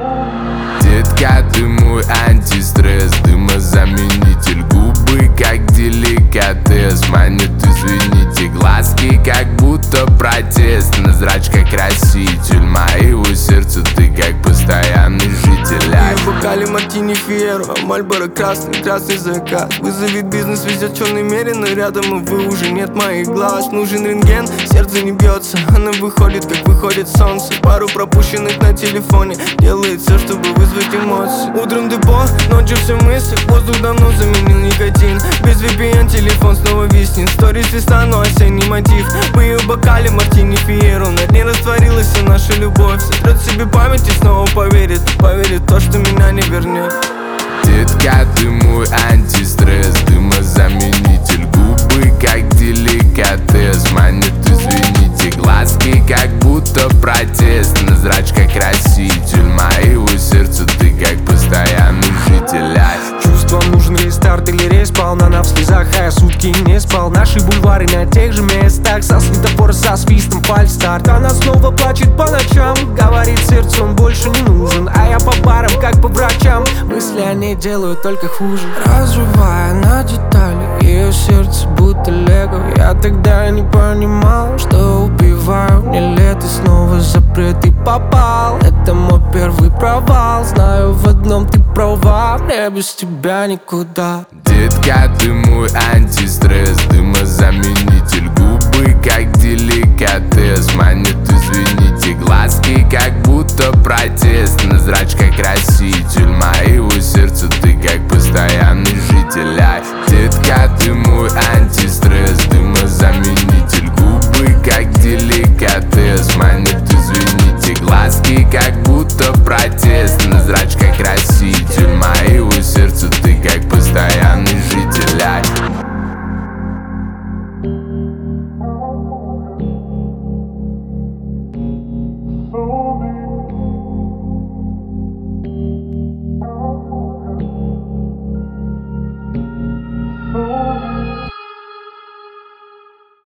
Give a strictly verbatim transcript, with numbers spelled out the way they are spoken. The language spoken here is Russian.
Детка, ты мой антистресс, дымозаменитель, губы как деликатес. Манит, извините, глазки как будто протест. На зрачках краситель моего сердца, ты как постоянный житель. В бокале мартини фиеро, Мальборо красный, красный закат. Вызовет бизнес, везет черный мере, но рядом, увы, уже нет моих глаз. Нужен рентген, сердце не бьется, она выходит, как выходит солнце. Пару пропущенных на телефоне, делает все, чтобы вызвать эмоции. Утром депо, ночью все мысли, воздух давно заменил никотин. Без ви пи эн телефон снова виснет, сторис листа, но осенний мотив. В ее бокале мартини фиеро, на дне растворилась вся наша любовь. Сотрет себе память и снова поверит, поверит в то, что меня не вернет. Детка, ты мой антистресс, дымозаменитель, губы как деликатес. Манит, извините, глазки как будто протест. На зрачках краситель моего сердца, ты как постоянный житель. Чувствам нужен рестарт или рейс, полна в слезах, а я сутки не спал. Наши бульвары на тех же местах, со светофора со свистом фальстарт. Она снова плачет по ночам, говорит сердцу, он больше не нужен. А я по барам, как по врачам, мысли о ней делают только хуже. Разрывая на детали ее сердце будто лего. Я тогда не понимал, что убиваю. Мне лето снова запрет и попал. Это мой первый провал, знаю, в одном ты права, мне без тебя никуда. Детка, ты мой антистресс, дымозаменитель, губы как деликатес. Манит, извините, глазки как будто протест. На зрачках краситель моего